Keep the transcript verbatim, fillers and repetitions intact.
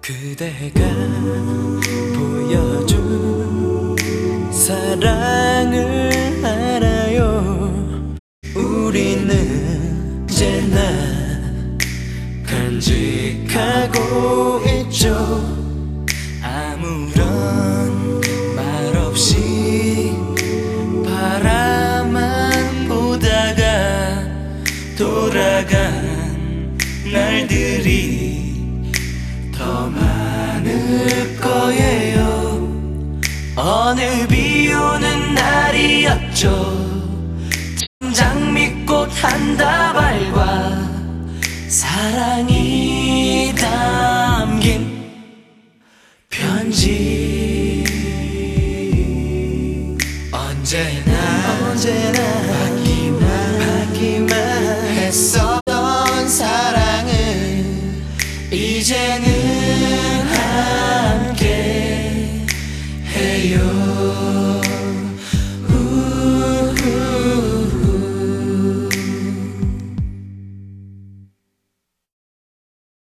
그대가 보여준 사랑을 알아요. 우리는 언제나 간직하고 있죠. 아무런 말 없이 바라만 보다가 돌아간 날들이 더 많을 거예요. 어느 비오는 날이었죠. 장미꽃 한 다발과 사랑이 담긴 편지. 언제나 언제나 받기만 받기만 했었던 사랑은 이제는